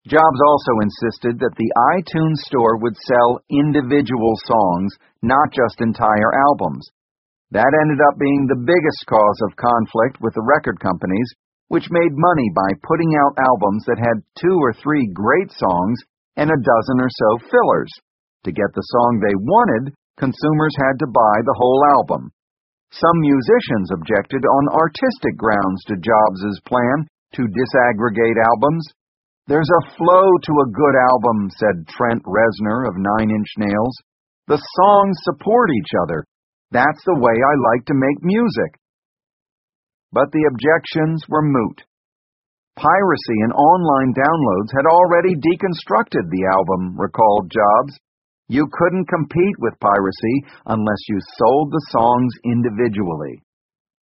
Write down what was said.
Jobs also insisted that the iTunes Store would sell individual songs, not just entire albums. That ended up being the biggest cause of conflict with the record companies, which made money by putting out albums that had 2 or 3 great songs and a dozen or so fillers. To get the song they wanted, consumers had to buy the whole album. Some musicians objected on artistic grounds to Jobs' plan to disaggregate albums. "There's a flow to a good album," said Trent Reznor of Nine Inch Nails. "The songs support each other. That's the way I like to make music." But the objections were moot. Piracy and online downloads had already deconstructed the album, recalled Jobs. You couldn't compete with piracy unless you sold the songs individually.